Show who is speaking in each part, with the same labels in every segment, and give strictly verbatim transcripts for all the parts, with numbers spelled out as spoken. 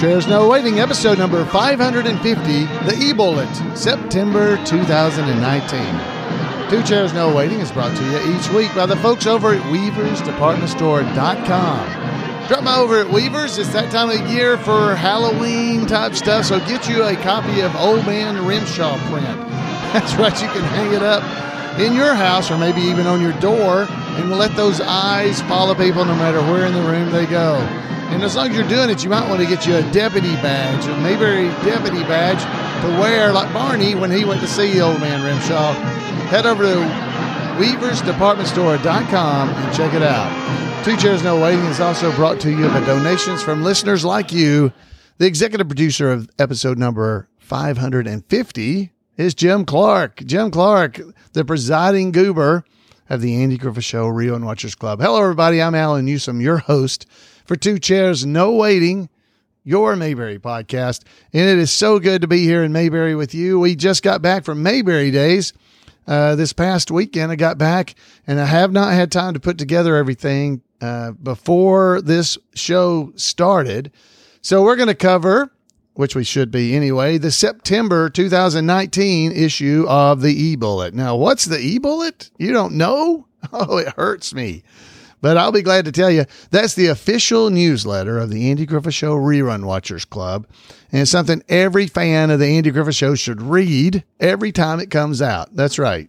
Speaker 1: Chairs No Waiting, episode number five hundred fifty, The E-Bullet, September two thousand nineteen. Two Chairs No Waiting is brought to you each week by the folks over at Weavers Department Store dot com. Drop by over at Weavers. It's that time of year for Halloween type stuff, so get you a copy of Old Man Rimshaw print. That's right, you can hang it up in your house or maybe even on your door and let those eyes follow people no matter where in the room they go. And as long as you're doing it, you might want to get you a deputy badge, a Mayberry deputy badge to wear like Barney when he went to see Old Man Rimshaw. Head over to Weavers Department Store dot com and check it out. Two Chairs No Waiting is also brought to you by donations from listeners like you. The executive producer of episode number five hundred fifty is Jim Clark. Jim Clark, the presiding goober of the Andy Griffith Show Rerun Watchers Club. Hello, everybody. I'm Alan Newsom, your host for Two Chairs No Waiting, your Mayberry podcast. And it is so good to be here in Mayberry with you. We just got back from Mayberry Days uh, this past weekend. I got back and I have not had time to put together everything uh, before this show started. So we're going to cover, which we should be anyway, the September two thousand nineteen issue of the E-Bullet. Now, what's the E-Bullet? You don't know? Oh, it hurts me. But I'll be glad to tell you, that's the official newsletter of the Andy Griffith Show Rerun Watchers Club. And it's something every fan of the Andy Griffith Show should read every time it comes out. That's right.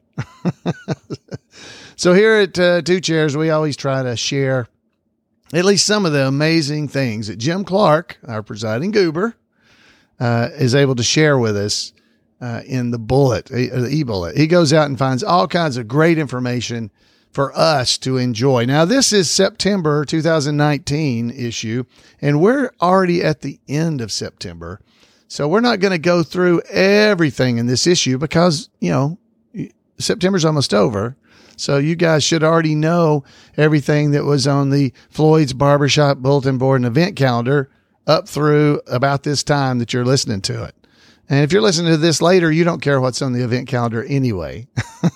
Speaker 1: So here at uh, Two Chairs, we always try to share at least some of the amazing things that Jim Clark, our presiding goober, uh, is able to share with us uh, in the bullet, the E-Bullet. He goes out and finds all kinds of great information for us to enjoy. Now, this is September two thousand nineteen issue, and we're already at the end of September. So we're not going to go through everything in this issue because, you know, September's almost over. So you guys should already know everything that was on the Floyd's Barbershop Bulletin Board and event calendar up through about this time that you're listening to it. And if you're listening to this later, you don't care what's on the event calendar anyway.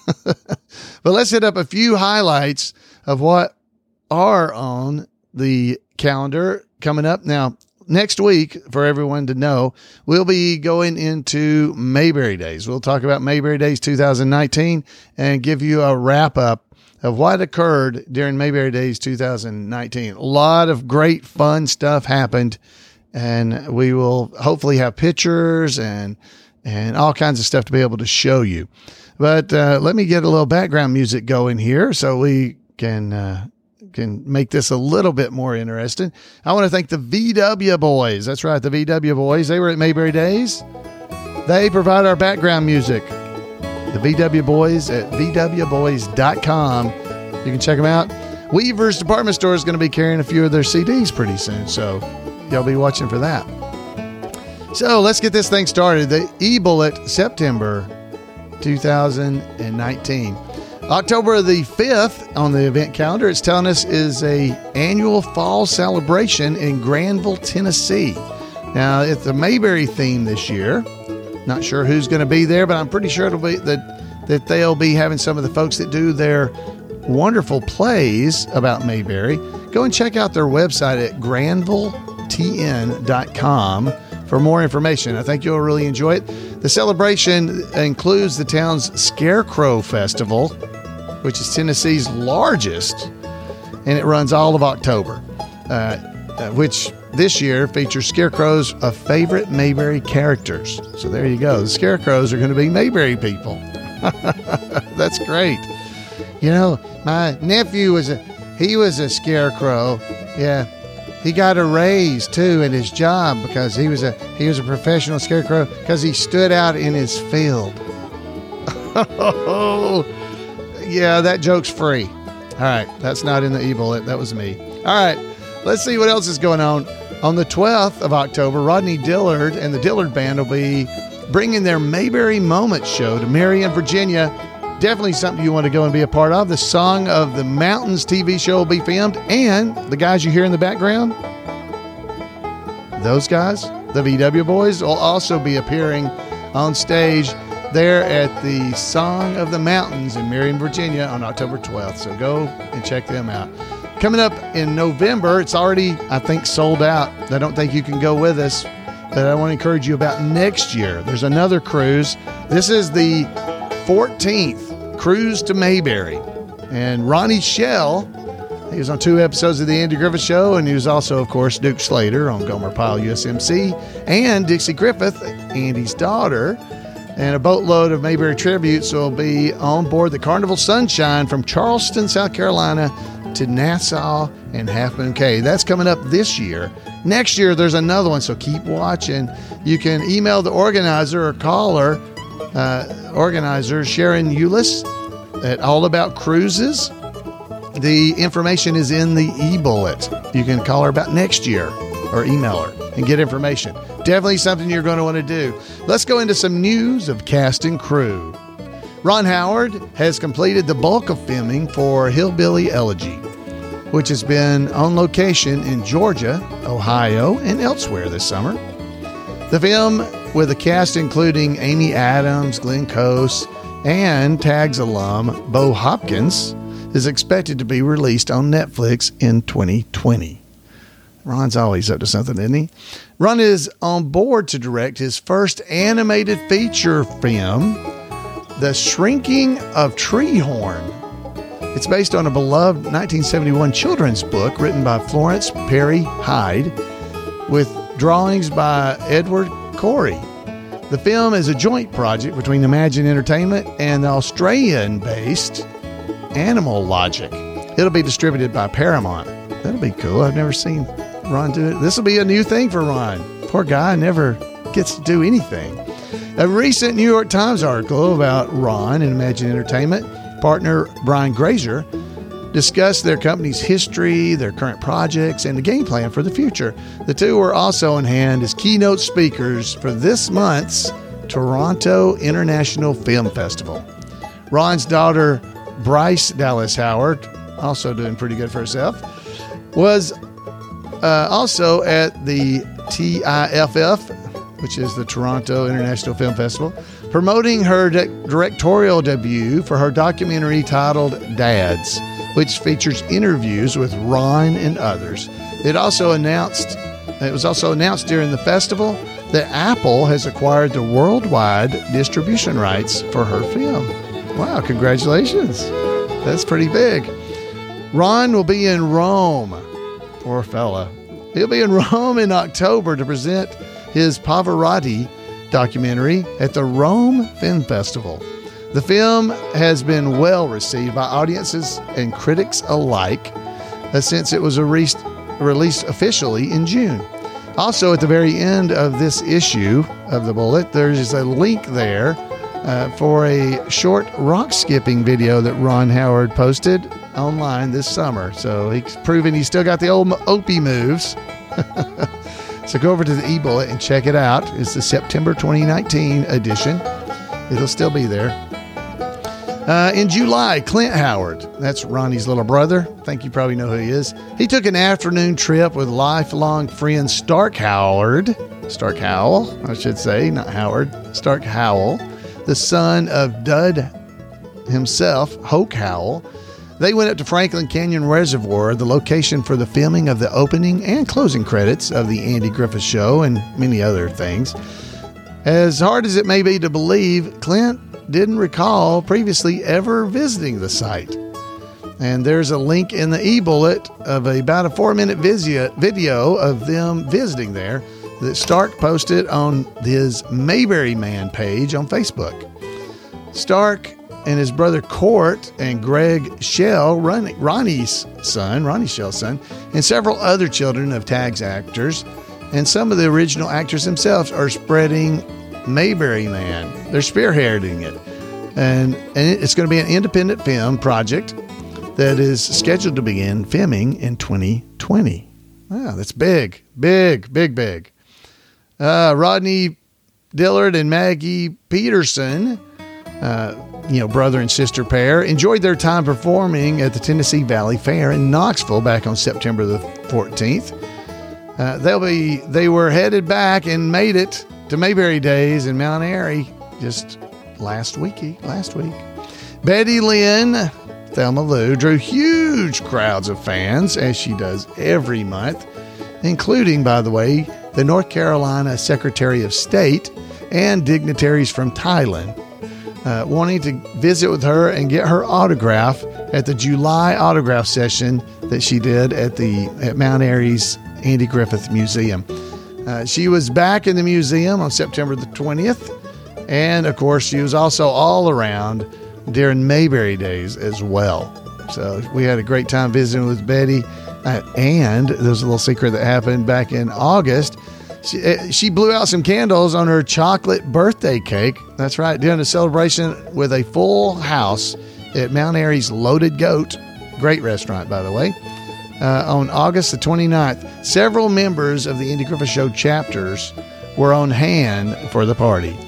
Speaker 1: But let's hit up a few highlights of what are on the calendar coming up. Now, next week, for everyone to know, we'll be going into Mayberry Days. We'll talk about Mayberry Days two thousand nineteen and give you a wrap up of what occurred during Mayberry Days two thousand nineteen. A lot of great fun stuff happened. And we will hopefully have pictures and and all kinds of stuff to be able to show you. But uh, let me get a little background music going here so we can uh, can make this a little bit more interesting. I want to thank the V W Boys. That's right, the V W Boys. They were at Mayberry Days. They provide our background music. The V W Boys at V W boys dot com. You can check them out. Weavers Department Store is going to be carrying a few of their C Ds pretty soon, so y'all be watching for that. So let's get this thing started. The E-Bullet, September two thousand nineteen. October the fifth on the event calendar, it's telling us, is a annual fall celebration in Granville, Tennessee. Now, it's a Mayberry theme this year. Not sure who's going to be there, but I'm pretty sure it'll be that, that they'll be having some of the folks that do their wonderful plays about Mayberry. Go and check out their website at granville t n dot com for more information. I think you'll really enjoy it. The celebration includes the town's Scarecrow Festival, which is Tennessee's largest, and it runs all of October, uh, which this year features scarecrows of favorite Mayberry characters. So there you go. The scarecrows are going to be Mayberry people. That's great. You know, my nephew was a, he was a scarecrow. Yeah. He got a raise too in his job because he was a he was a professional scarecrow because he stood out in his field. Oh, yeah, that joke's free. All right, that's not in the E-Bullet. That was me. All right, let's see what else is going on. On the twelfth of October, Rodney Dillard and the Dillard Band will be bringing their Mayberry Moments show to Marion, Virginia. Definitely something you want to go and be a part of. The Song of the Mountains T V show will be filmed, and the guys you hear in the background, those guys, the V W Boys, will also be appearing on stage there at the Song of the Mountains in Marion, Virginia on October twelfth. So go and check them out. Coming up in November, it's already, I think, sold out. I don't think you can go with us, but I want to encourage you about next year. There's another cruise. This is the fourteenth cruise to Mayberry. And Ronnie Shell, he was on two episodes of The Andy Griffith Show, and he was also, of course, Duke Slater on Gomer Pyle U S M C, and Dixie Griffith, Andy's daughter. And a boatload of Mayberry tributes will be on board the Carnival Sunshine from Charleston, South Carolina to Nassau and Half Moon Cay. That's coming up this year. Next year, there's another one, so keep watching. You can email the organizer or call her, uh, organizer Sharon Eulis at All About Cruises. The information is in the e-bullet. You can call her about next year or email her and get information. Definitely something you're going to want to do. Let's go into some news of cast and crew. Ron Howard has completed the bulk of filming for Hillbilly Elegy, which has been on location in Georgia, Ohio, and elsewhere this summer. The film, with a cast including Amy Adams, Glenn Close, and TAGS alum Bo Hopkins, is expected to be released on Netflix in twenty twenty. Ron's always up to something, isn't he? Ron is on board to direct his first animated feature film, The Shrinking of Treehorn. It's based on a beloved nineteen seventy-one children's book written by Florence Perry Hyde with drawings by Edward Corey. The film is a joint project between Imagine Entertainment and the Australian-based Animal Logic. It'll be distributed by Paramount. That'll be cool. I've never seen Ron do it. This will be a new thing for Ron. Poor guy never gets to do anything. A recent New York Times article about Ron and Imagine Entertainment partner Brian Grazer discussed their company's history, their current projects, and the game plan for the future. The two were also on hand as keynote speakers for this month's Toronto International Film Festival. Ron's daughter, Bryce Dallas Howard, also doing pretty good for herself, was uh, also at the T I F F, which is the Toronto International Film Festival, promoting her de- directorial debut for her documentary titled Dads, which features interviews with Ron and others. It also announced, it was also announced during the festival that Apple has acquired the worldwide distribution rights for her film. Wow, congratulations. That's pretty big. Ron will be in Rome. Poor fella. He'll be in Rome in October to present his Pavarotti documentary at the Rome Film Festival. The film has been well received by audiences and critics alike uh, since it was re- released officially in June. Also, at the very end of this issue of the bullet, there's a link there uh, for a short rock skipping video that Ron Howard posted online this summer. So he's proving he's still got the old Opie moves. So go over to the e-bullet and check it out. It's the September twenty nineteen edition. It'll still be there. Uh, in July, Clint Howard, that's Ronnie's little brother. I think you probably know who he is. He took an afternoon trip with lifelong friend Stark Howard. Stark Howell, I should say, not Howard. Stark Howell, the son of Dud himself, Hoke Howell. They went up to Franklin Canyon Reservoir, the location for the filming of the opening and closing credits of The Andy Griffith Show and many other things. As hard as it may be to believe, Clint didn't recall previously ever visiting the site. And there's a link in the e-bullet of a, about a four-minute video of them visiting there that Stark posted on his Mayberry Man page on Facebook. Stark and his brother Court and Greg Shell, Ronnie, Ronnie's son, Ronnie Shell's son, and several other children of TAGS actors, and some of the original actors themselves are spreading Mayberry Man. They're spearheading it. And, and it's going to be an independent film project that is scheduled to begin filming in twenty twenty. Wow, that's big, big, big, big. Uh, Rodney Dillard and Maggie Peterson, uh, you know, brother and sister pair, enjoyed their time performing at the Tennessee Valley Fair in Knoxville back on September the fourteenth. Uh, they'll be, they were headed back and made it to Mayberry Days in Mount Airy just last week. Last week, Betty Lynn Thelma Lou drew huge crowds of fans, as she does every month, including, by the way, the North Carolina Secretary of State and dignitaries from Thailand, uh, wanting to visit with her and get her autograph at the July autograph session that she did at the at Mount Airy's Andy Griffith Museum. Uh, she was back in the museum on September the twentieth, and of course, she was also all around during Mayberry days as well. So we had a great time visiting with Betty. Uh, and there's a little secret that happened back in August. She, uh, she blew out some candles on her chocolate birthday cake. That's right, during a celebration with a full house at Mount Airy's Loaded Goat. Great restaurant, by the way. Uh, on August the twenty-ninth, several members of the Andy Griffith Show chapters were on hand for the party.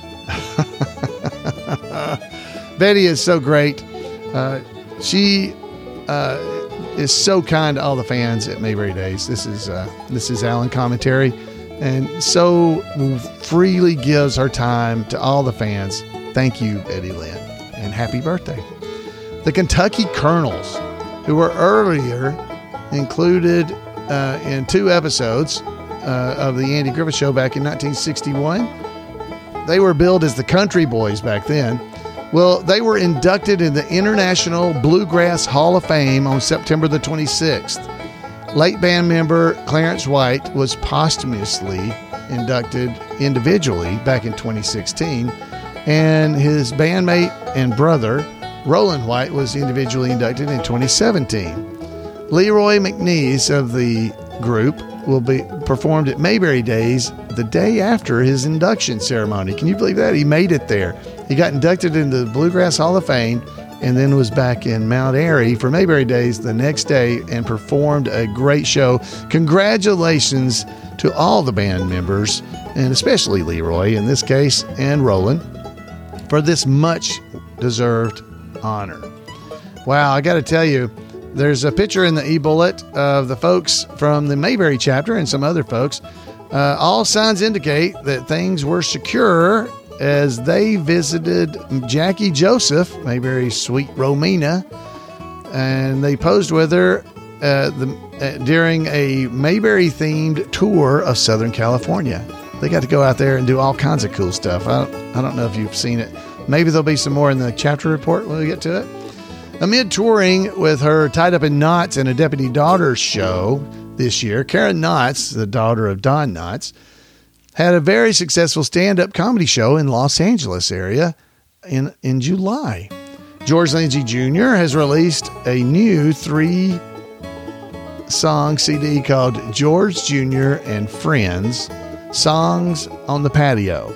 Speaker 1: Betty is so great. Uh, she uh, is so kind to all the fans at Mayberry Days. This is uh, this is Alan Commentary, and so freely gives her time to all the fans. Thank you, Betty Lynn, and happy birthday. The Kentucky Colonels, who were earlier included uh, in two episodes uh, of the Andy Griffith Show back in nineteen sixty-one. They were billed as the Country Boys back then. Well, they were inducted in the International Bluegrass Hall of Fame on September the twenty-sixth. Late band member Clarence White was posthumously inducted individually back in twenty sixteen, and his bandmate and brother, Roland White, was individually inducted in twenty seventeen. Leroy McNeese of the group will be performed at Mayberry Days the day after his induction ceremony. Can you believe that? He made it there. He got inducted into the Bluegrass Hall of Fame and then was back in Mount Airy for Mayberry Days the next day and performed a great show. Congratulations to all the band members, and especially Leroy in this case, and Roland, for this much deserved honor. Wow, I got to tell you, there's a picture in the e-bullet of the folks from the Mayberry chapter and some other folks. Uh, all signs indicate that things were secure as they visited Jackie Joseph, Mayberry's sweet Romina, and they posed with her uh, the, uh, during a Mayberry-themed tour of Southern California. They got to go out there and do all kinds of cool stuff. I don't, I don't know if you've seen it. Maybe there'll be some more in the chapter report when we get to it. Amid touring with her tied up in knots in a Deputy Daughters show this year, Karen Knotts, the daughter of Don Knotts, had a very successful stand-up comedy show in Los Angeles area in, in July. George Lindsey Junior has released a new three-song C D called George Junior and Friends, Songs on the Patio.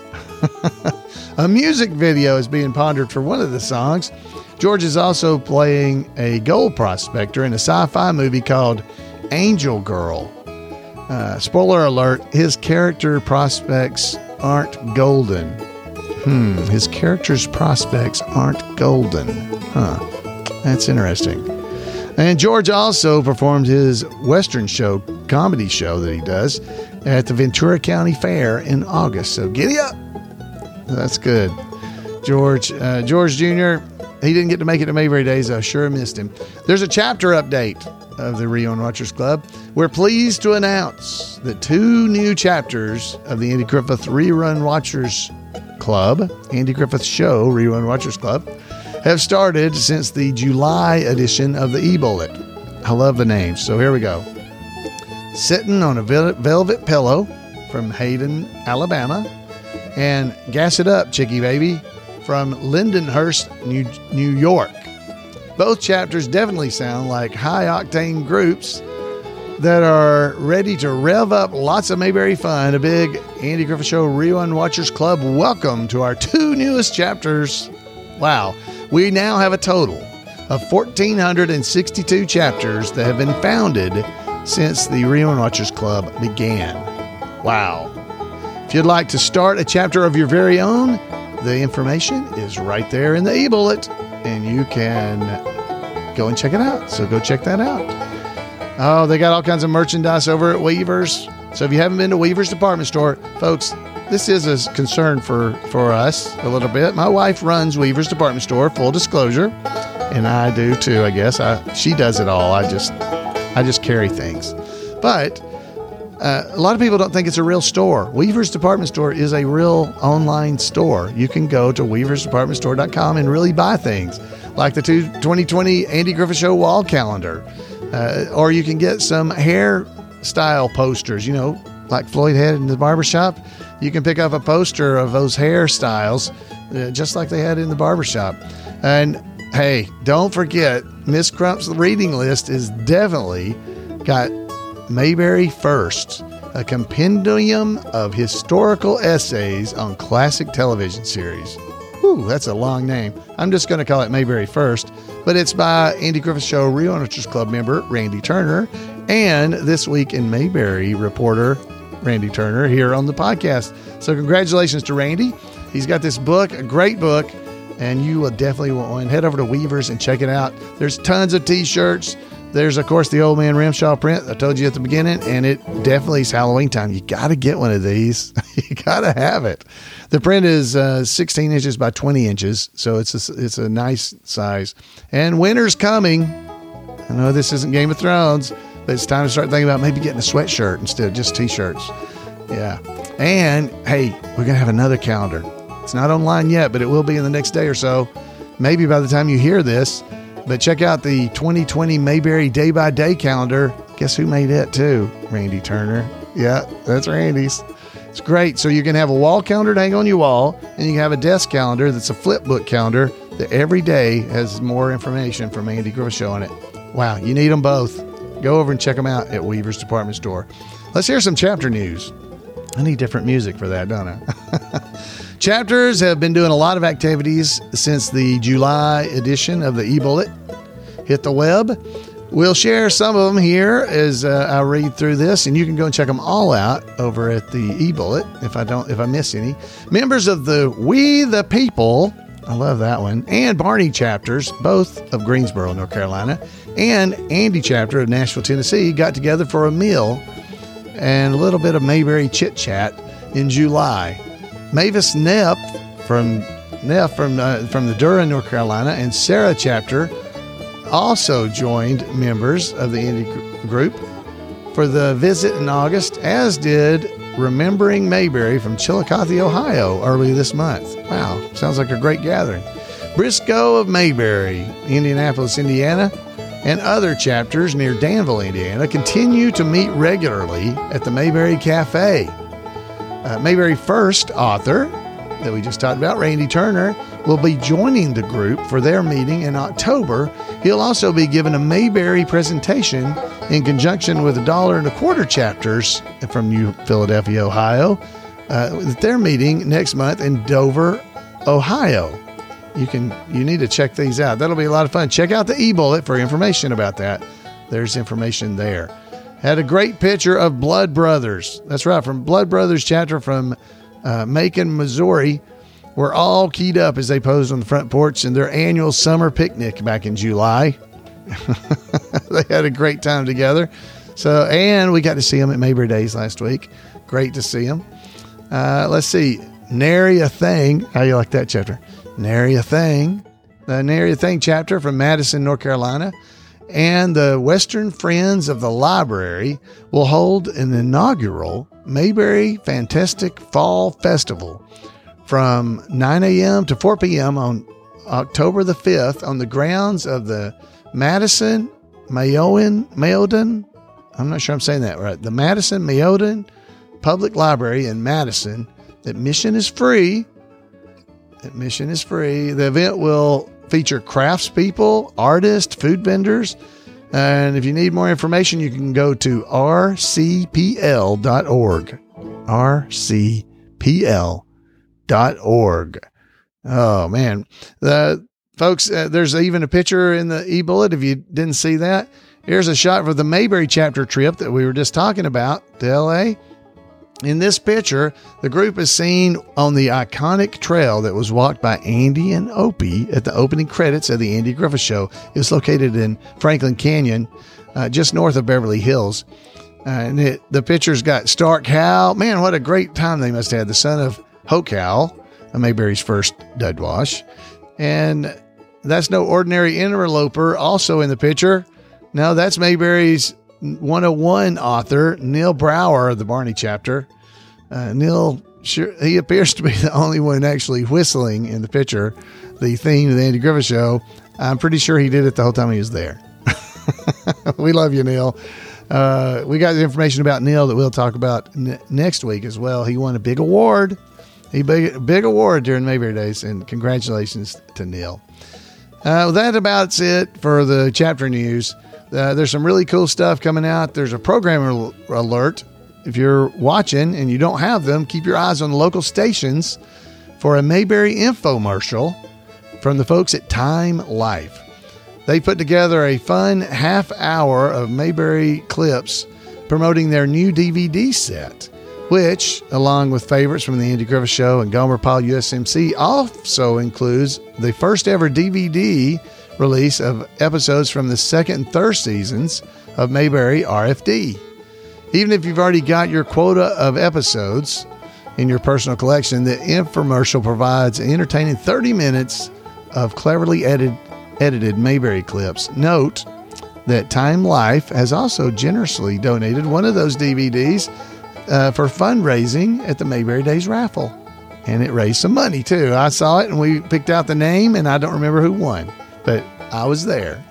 Speaker 1: A music video is being pondered for one of the songs. George is also playing a gold prospector in a sci-fi movie called Angel Girl. Uh, spoiler alert, his character prospects aren't golden. Hmm, his character's prospects aren't golden. Huh, that's interesting. And George also performed his Western show, comedy show that he does at the Ventura County Fair in August. So giddy up. That's good. George, uh, George Junior, he didn't get to make it to Mayberry Days. I sure missed him. There's a chapter update of the Rerun Watchers Club. We're pleased to announce that two new chapters of the Andy Griffith Rerun Watchers Club, Andy Griffith Show Rerun Watchers Club, have started since the July edition of the e-bullet. I love the names. So here we go. Sitting on a Velvet Pillow from Hayden, Alabama, and Gas It Up, Chicky Baby, from Lindenhurst, New, New York. Both chapters definitely sound like high-octane groups that are ready to rev up lots of Mayberry fun. A big Andy Griffith Show Rerun Watchers Club welcome to our two newest chapters. Wow. We now have a total of one thousand four hundred sixty-two chapters that have been founded since the Rerun Watchers Club began. Wow. If you'd like to start a chapter of your very own, the information is right there in the e-bullet, and you can go and check it out. So go check that out. Oh, they got all kinds of merchandise over at Weaver's. So if you haven't been to Weaver's department store, folks, this is a concern for, for us a little bit. My wife runs Weaver's department store, full disclosure, and I do too, I guess. I, she does it all. I just, I just carry things. But uh, a lot of people don't think it's a real store. Weaver's Department Store is a real online store. You can go to weavers department store dot com and really buy things like the two twenty twenty Andy Griffith Show wall calendar. Uh, or you can get some hairstyle posters, you know, like Floyd had in the barbershop. You can pick up a poster of those hairstyles uh, just like they had in the barbershop. And hey, don't forget, Miss Crump's reading list is definitely got Mayberry First, a compendium of historical essays on classic television series. Whew, that's a long name. I'm just going to call it Mayberry First, but it's by Andy Griffith Show Realtors Club member Randy Turner and This Week in Mayberry reporter Randy Turner here on the podcast. So congratulations to Randy. He's got this book, a great book, and you will definitely want one. Head over to Weavers and check it out. There's tons of t-shirts. There's, of course, the Old Man Rimshaw print I told you at the beginning, and it definitely is Halloween time. You got to get one of these. You got to have it. The print is uh, sixteen inches by twenty inches, so it's a, it's a nice size. And winter's coming. I know this isn't Game of Thrones, but it's time to start thinking about maybe getting a sweatshirt instead of just t-shirts. Yeah. And, hey, we're going to have another calendar. It's not online yet, but it will be in the next day or so. Maybe by the time you hear this. But check out the twenty twenty Mayberry Day by Day calendar. Guess who made it too? Randy Turner. Yeah, that's Randy's. It's great. So you can have a wall calendar to hang on your wall, and you can have a desk calendar that's a flip book calendar that every day has more information from Andy Griffith Show on it. Wow, you need them both. Go over and check them out at Weaver's Department Store. Let's hear some chapter news. I need different music for that, don't I? Chapters have been doing a lot of activities since the July edition of the e-bullet hit the web. We'll share some of them here as uh, I read through this, and you can go and check them all out over at the e-bullet if I don't, if I miss any. Members of the We the People, I love that one, and Barney chapters, both of Greensboro, North Carolina, and Andy chapter of Nashville, Tennessee, got together for a meal and a little bit of Mayberry chit-chat in July. Mavis Neff from Neff from uh, from the Durham, North Carolina, and Sarah chapter also joined members of the Andy gr- group for the visit in August, as did Remembering Mayberry from Chillicothe, Ohio, early this month. Wow, sounds like a great gathering. Briscoe of Mayberry, Indianapolis, Indiana, and other chapters near Danville, Indiana, continue to meet regularly at the Mayberry Cafe. Uh, Mayberry First author that we just talked about, Randy Turner, will be joining the group for their meeting in October. He'll also be given a Mayberry presentation in conjunction with a dollar and a quarter chapters from New Philadelphia, Ohio, uh, at their meeting next month in Dover, Ohio. You can you need to check these out. That'll be a lot of fun. Check out the e-bullet for information about that. There's information there. Had a great picture of Blood Brothers. That's right, from Blood Brothers chapter from uh, Macon, Missouri. Were all keyed up as they posed on the front porch in their annual summer picnic back in July. They had a great time together. So, and we got to see them at Mayberry Days last week. Great to see them. Uh, let's see. Nary a Thing. How you like that chapter? Nary a Thing. The Nary a Thing chapter from Madison, North Carolina. And the Western Friends of the Library will hold an inaugural Mayberry Fantastic Fall Festival from nine a.m. to four p.m. on October the fifth on the grounds of the Madison Mayodan, Mayodan, I'm not sure I'm saying that right, the Madison Mayodan Public Library in Madison. Admission is free. Admission is free. The event will feature craftspeople, artists, food vendors. And if you need more information, you can go to r c p l dot org. r c p l dot org. Oh, man. The folks, uh, there's even a picture in the e-bullet if you didn't see that. Here's a shot for the Mayberry chapter trip that we were just talking about to L A. In this picture, the group is seen on the iconic trail that was walked by Andy and Opie at the opening credits of the Andy Griffith Show. It was located in Franklin Canyon, uh, just north of Beverly Hills. Uh, and it, the picture's got Stark Howell. Man, what a great time they must have had. The son of Hoke Howell, Mayberry's first Dudwash. And that's no ordinary interloper also in the picture. No, that's Mayberry's one oh one author, Neil Brower of the Barney chapter. Uh, Neil, sure, he appears to be the only one actually whistling in the picture, the theme of the Andy Griffith Show. I'm pretty sure he did it the whole time he was there. We love you, Neil. Uh, we got the information about Neil that we'll talk about n- next week as well. He won a big award. He big big award during Mayberry Days, and congratulations to Neil. Uh, that about it for the chapter news. Uh, there's some really cool stuff coming out. There's a programmer alert. If you're watching and you don't have them, keep your eyes on the local stations for a Mayberry infomercial from the folks at Time Life. They put together a fun half hour of Mayberry clips promoting their new D V D set, which, along with favorites from the Andy Griffith Show and Gomer Pyle U S M C, also includes the first ever D V D release of episodes from the second and third seasons of Mayberry R F D. Even if you've already got your quota of episodes in your personal collection, the infomercial provides an entertaining thirty minutes of cleverly edited edited Mayberry clips. Note that Time Life has also generously donated one of those D V Ds uh, for fundraising at the Mayberry Days raffle. And it raised some money too. I saw it and we picked out the name, and I don't remember who won, but I was there.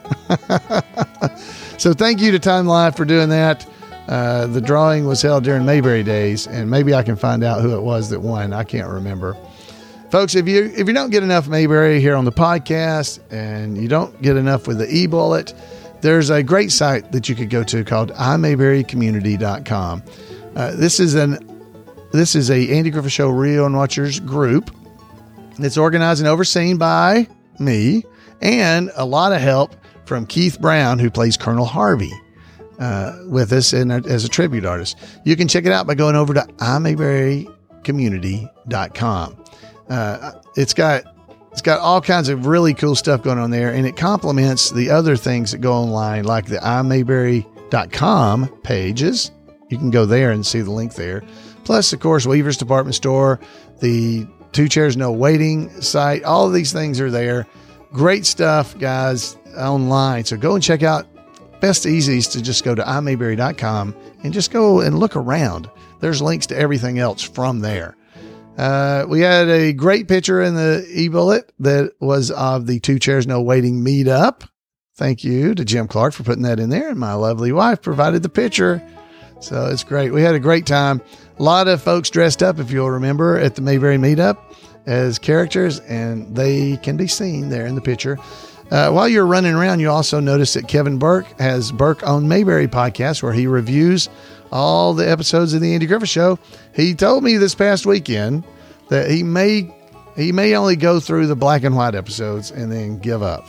Speaker 1: So thank you to Time Life for doing that. Uh, the drawing was held during Mayberry Days, and maybe I can find out who it was that won. I can't remember. Folks, if you if you don't get enough Mayberry here on the podcast and you don't get enough with the e-bullet, there's a great site that you could go to called i mayberry community dot com. Uh, this is an this is a Andy Griffith Show Real and Watchers group. It's organized and overseen by me and a lot of help from Keith Brown, who plays Colonel Harvey uh, with us in a, as a tribute artist. You can check it out by going over to i mayberry community dot com. Uh, it's got it's got all kinds of really cool stuff going on there, and it complements the other things that go online, like the i mayberry dot com pages. You can go there and see the link there. Plus, of course, Weaver's Department Store, the Two Chairs No Waiting site. All of these things are there. Great stuff, guys, online. So go and check out. Best easiest to just go to i mayberry dot com and just go and look around. There's links to everything else from there. Uh, we had a great picture in the e-bullet that was of the Two Chairs No Waiting meetup. Thank you to Jim Clark for putting that in there. And my lovely wife provided the picture. So it's great. We had a great time. A lot of folks dressed up, if you'll remember, at the Mayberry meetup as characters, and they can be seen there in the picture. Uh, while you're running around, you also notice that Kevin Burke has Burke on Mayberry podcast, where he reviews all the episodes of the Andy Griffith Show. He told me this past weekend that he may he may only go through the black and white episodes and then give up.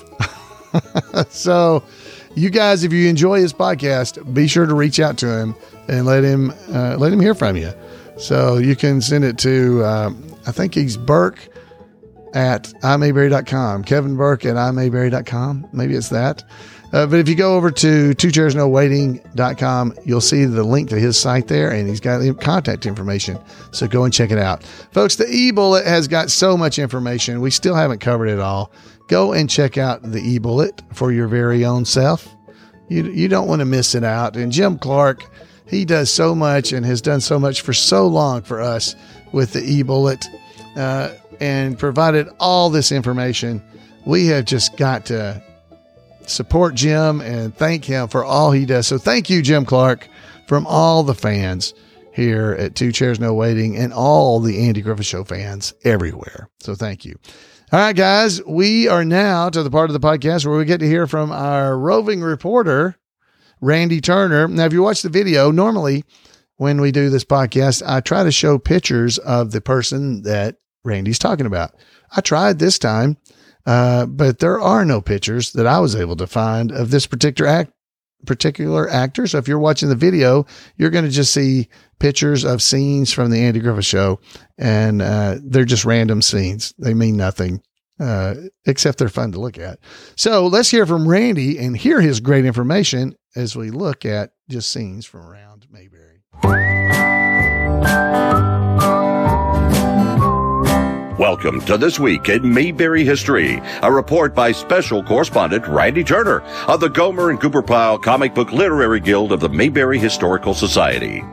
Speaker 1: So you guys, if you enjoy his podcast, be sure to reach out to him and let him uh, let him hear from you. So you can send it to um, I think he's Burke at i mayberry dot com. Kevin Burke at i mayberry dot com. Maybe it's that. Uh, but if you go over to two chairs no waiting dot com, you'll see the link to his site there, and he's got contact information. So go and check it out. Folks, the e-bullet has got so much information. We still haven't covered it all. Go and check out the e-bullet for your very own self. You, you don't want to miss it out. And Jim Clark, he does so much and has done so much for so long for us with the e-bullet uh, and provided all this information. We have just got to support Jim and thank him for all he does. So thank you, Jim Clark, from all the fans here at Two Chairs No Waiting and all the Andy Griffith Show fans everywhere. So thank you. All right, guys, we are now to the part of the podcast where we get to hear from our roving reporter, Randy Turner. Now, if you watch the video, normally when we do this podcast, I try to show pictures of the person that Randy's talking about. I tried this time. Uh, but there are no pictures that I was able to find of this particular act, particular actor. So if you're watching the video, you're going to just see pictures of scenes from the Andy Griffith Show, and uh, they're just random scenes. They mean nothing, uh, except they're fun to look at. So let's hear from Randy and hear his great information as we look at just scenes from around Mayberry.
Speaker 2: Welcome to This Week in Mayberry History, a report by special correspondent Randy Turner of the Gomer and Cooper Pyle Comic Book Literary Guild of the Mayberry Historical Society.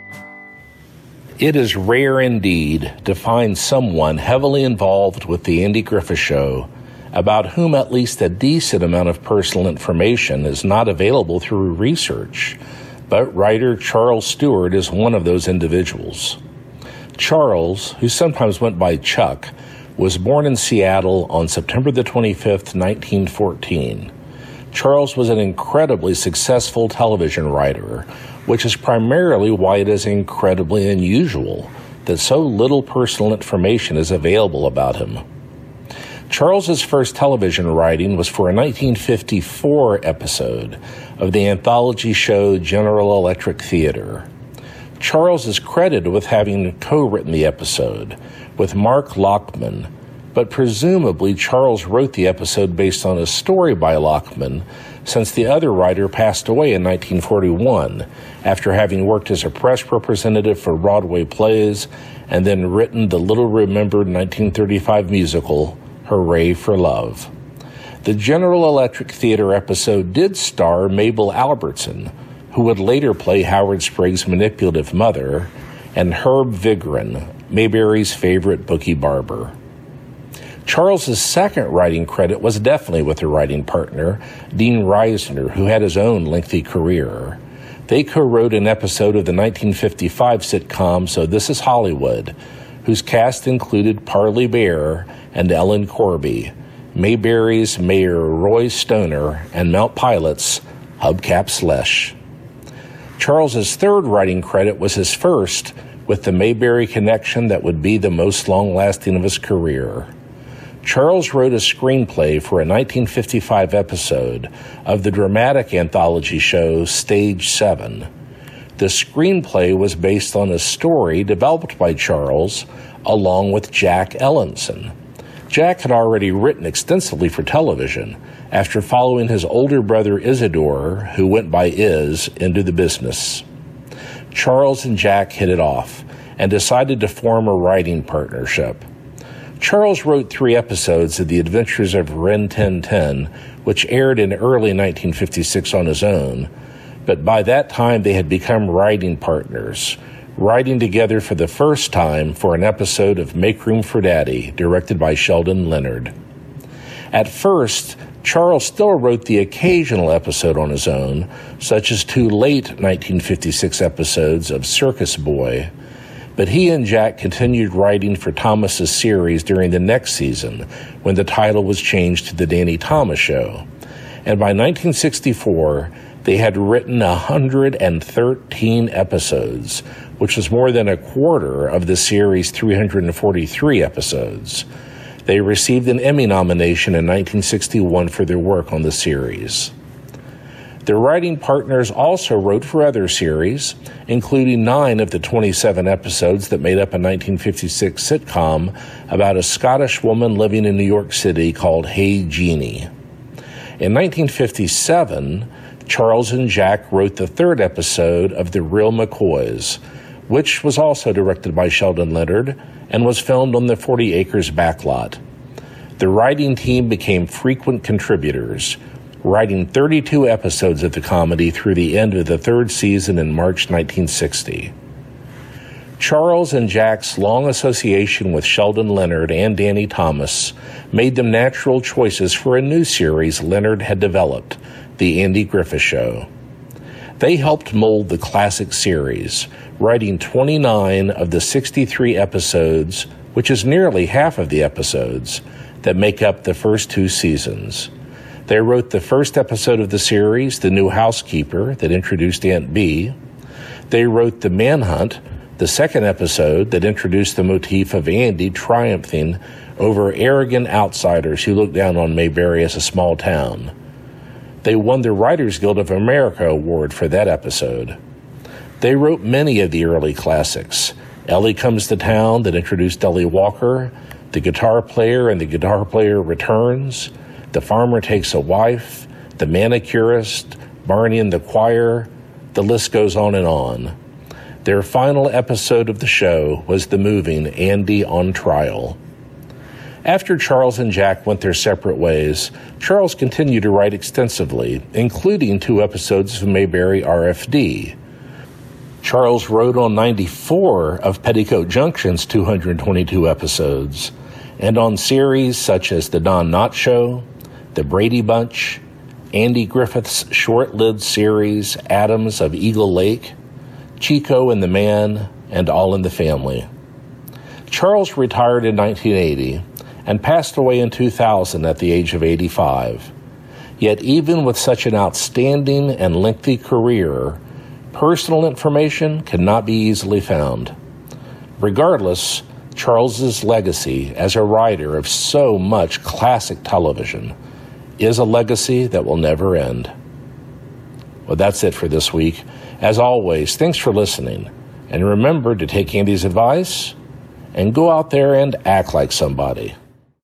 Speaker 3: It is rare indeed to find someone heavily involved with the Andy Griffith Show about whom at least a decent amount of personal information is not available through research. But writer Charles Stewart is one of those individuals. Charles, who sometimes went by Chuck, was born in Seattle on September the twenty-fifth, nineteen fourteen. Charles was an incredibly successful television writer, which is primarily why it is incredibly unusual that so little personal information is available about him. Charles's first television writing was for a nineteen fifty-four episode of the anthology show General Electric Theater. Charles is credited with having co-written the episode with Mark Lockman, but presumably Charles wrote the episode based on a story by Lockman, since the other writer passed away in nineteen forty-one after having worked as a press representative for Broadway plays and then written the little-remembered nineteen thirty-five musical Hooray for Love. The General Electric Theater episode did star Mabel Albertson, who would later play Howard Sprague's manipulative mother, and Herb Vigran, Mayberry's favorite bookie barber. Charles's second writing credit was definitely with a writing partner, Dean Reisner, who had his own lengthy career. They co-wrote an episode of the nineteen fifty-five sitcom So This Is Hollywood, whose cast included Parley Bear and Ellen Corby, Mayberry's Mayor Roy Stoner, and Mount Pilot's Hubcap Slesh. Charles's third writing credit was his first with the Mayberry connection that would be the most long-lasting of his career. Charles wrote a screenplay for a nineteen fifty-five episode of the dramatic anthology show Stage seven. The screenplay was based on a story developed by Charles along with Jack Ellenson. Jack had already written extensively for television after following his older brother Isidore, who went by Iz, into the business. Charles and Jack hit it off and decided to form a writing partnership. Charles wrote three episodes of The Adventures of Ren ten ten, which aired in early nineteen fifty-six on his own, but by that time they had become writing partners, writing together for the first time for an episode of Make Room for Daddy, directed by Sheldon Leonard. At first, Charles still wrote the occasional episode on his own, such as two late nineteen fifty-six episodes of Circus Boy, but he and Jack continued writing for Thomas's series during the next season, when the title was changed to The Danny Thomas Show. And by nineteen sixty-four, they had written one hundred thirteen episodes, which was more than a quarter of the series' three hundred forty-three episodes. They received an Emmy nomination in nineteen sixty-one for their work on the series. Their writing partners also wrote for other series, including nine of the twenty-seven episodes that made up a nineteen fifty-six sitcom about a Scottish woman living in New York City called Hey Jeannie. In nineteen fifty-seven, Charles and Jack wrote the third episode of The Real McCoys, which was also directed by Sheldon Leonard and was filmed on the forty acres backlot. The writing team became frequent contributors, writing thirty-two episodes of the comedy through the end of the third season in March nineteen sixty. Charles and Jack's long association with Sheldon Leonard and Danny Thomas made them natural choices for a new series Leonard had developed, The Andy Griffith Show. They helped mold the classic series, writing twenty-nine of the sixty-three episodes, which is nearly half of the episodes, that make up the first two seasons. They wrote the first episode of the series, The New Housekeeper, that introduced Aunt Bee. They wrote The Manhunt, the second episode that introduced the motif of Andy triumphing over arrogant outsiders who looked down on Mayberry as a small town. They won the Writers Guild of America award for that episode. They wrote many of the early classics. Ellie Comes to Town, that introduced Ellie Walker, The Guitar Player and the Guitar Player Returns, The Farmer Takes a Wife, The Manicurist, Barney and the Choir. The list goes on and on. Their final episode of the show was the moving Andy on Trial. After Charles and Jack went their separate ways, Charles continued to write extensively, including two episodes of Mayberry R F D. Charles wrote on ninety-four of Petticoat Junction's two hundred twenty-two episodes, and on series such as The Don Knotts Show, The Brady Bunch, Andy Griffith's short-lived series Adams of Eagle Lake, Chico and the Man, and All in the Family. Charles retired in nineteen eighty and passed away in two thousand at the age of eighty-five. Yet even with such an outstanding and lengthy career, personal information cannot be easily found. Regardless, Charles's legacy as a writer of so much classic television is a legacy that will never end. Well, that's it for this week. As always, thanks for listening. And remember to take Andy's advice and go out there and act like somebody.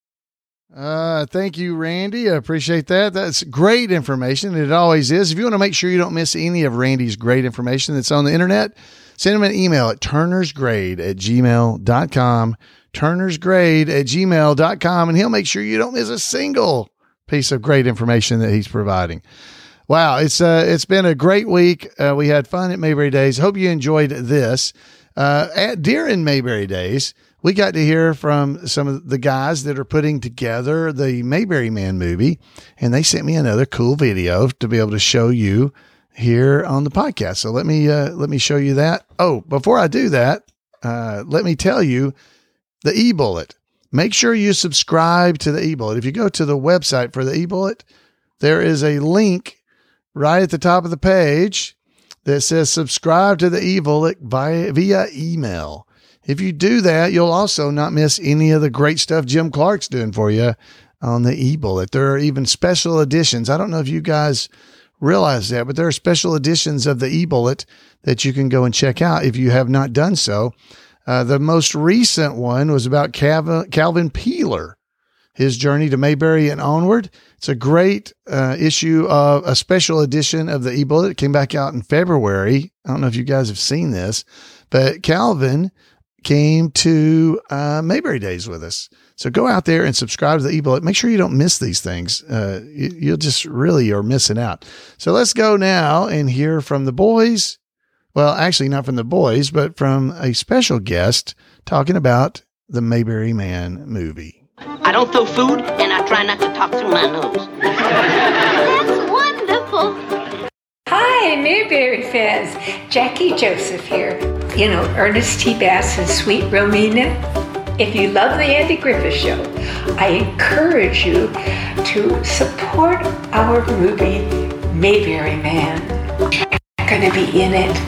Speaker 1: Uh, thank you, Randy. I appreciate that. That's great information. It always is. If you want to make sure you don't miss any of Randy's great information that's on the internet, send him an email at turnersgrade at gmail dot com, turnersgrade at gmail dot com, and he'll make sure you don't miss a single piece of great information that he's providing. Wow. It's, uh, it's been a great week. Uh, we had fun at Mayberry Days. Hope you enjoyed this. Uh, at during Mayberry Days, we got to hear from some of the guys that are putting together the Mayberry Man movie, and they sent me another cool video to be able to show you here on the podcast. So let me, uh, let me show you that. Oh, before I do that, uh, let me tell you the e-bullet. Make sure you subscribe to the e-bullet. If you go to the website for the e-bullet, there is a link right at the top of the page that says subscribe to the e-bullet via, via email. If you do that, you'll also not miss any of the great stuff Jim Clark's doing for you on the e-bullet. There are even special editions. I don't know if you guys realize that, but there are special editions of the e-bullet that you can go and check out if you have not done so. Uh, the most recent one was about Calvin, Calvin Peeler, his journey to Mayberry and onward. It's a great uh, issue of a special edition of the e-bullet. It came back out in February. I don't know if you guys have seen this, but Calvin came to uh, Mayberry Days with us. So go out there and subscribe to the e-bullet. Make sure you don't miss these things. Uh, you, you'll just really are missing out. So let's go now and hear from the boys. Well, actually not from the boys, but from a special guest talking about the Mayberry Man movie.
Speaker 4: I don't throw food, and I try not to talk through my nose.
Speaker 5: That's wonderful.
Speaker 6: Hi, Mayberry fans. Jackie Joseph here. You know, Ernest T. Bass and Sweet Romina. If you love the Andy Griffith Show, I encourage you to support our movie, Mayberry Man. I'm going to be in it.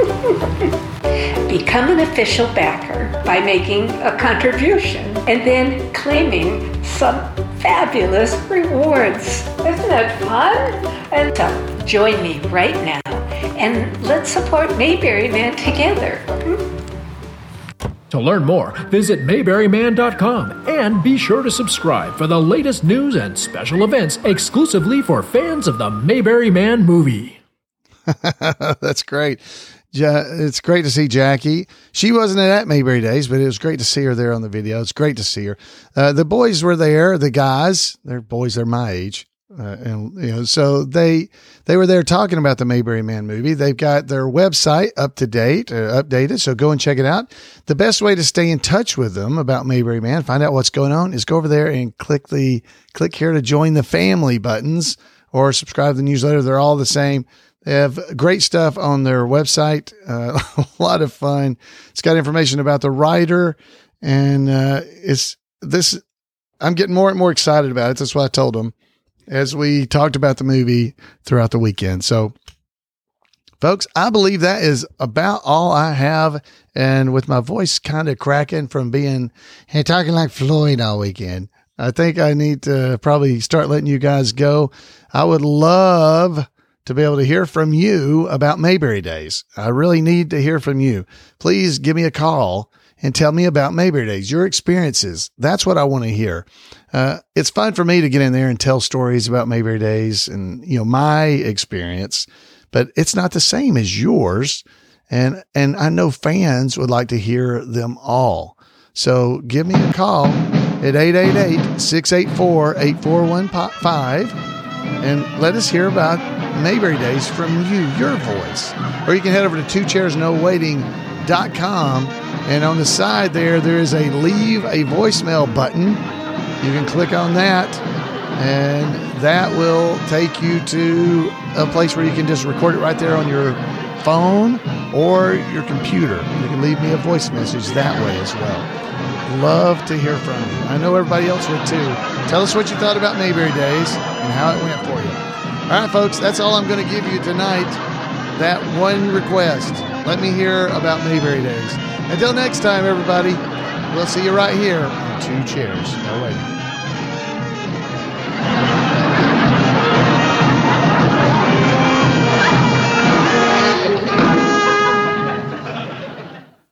Speaker 6: Become an official backer by making a contribution and then claiming some fabulous rewards. Isn't that fun? And so join me right now and let's support Mayberry Man together.
Speaker 7: To learn more, visit mayberry man dot com and be sure to subscribe for the latest news and special events exclusively for fans of the Mayberry Man movie.
Speaker 1: That's great. Ja- it's great to see Jackie. She wasn't at Mayberry Days, but it was great to see her there on the video. It's great to see her. Uh, the boys were there. The guys, they're boys, they're my age. Uh, and, you know, so they, they were there talking about the Mayberry Man movie. They've got their website up to date, uh, updated. So go and check it out. The best way to stay in touch with them about Mayberry Man, find out what's going on, is go over there and click the, click here to join the family buttons or subscribe to the newsletter. They're all the same. They have great stuff on their website. Uh, a lot of fun. It's got information about the writer, and uh, it's this. I'm getting more and more excited about it. That's what I told them as we talked about the movie throughout the weekend. So, folks, I believe that is about all I have. And with my voice kind of cracking from being hey, talking like Floyd all weekend, I think I need to probably start letting you guys go. I would love to be able to hear from you about Mayberry Days. I really need to hear from you. Please give me a call and tell me about Mayberry Days, your experiences. That's what I want to hear. Uh, it's fun for me to get in there and tell stories about Mayberry Days and, you know, my experience, but it's not the same as yours. And, and I know fans would like to hear them all. So give me a call at eight eight eight, six eight four, eight four one five and let us hear about Mayberry Days from you, your voice. Or you can head over to two chairs no waiting dot com, and on the side there, there is a leave a voicemail button. You can click on that, and that will take you to a place where you can just record it right there on your phone or your computer. You can leave me a voice message that way as well. Love to hear from you. I know everybody else would too. Tell us what you thought about Mayberry Days and how it went for you. All right, folks, that's all I'm going to give you tonight. That one request. Let me hear about Mayberry Days. Until next time, everybody, we'll see you right here on Two Chairs No Waiting.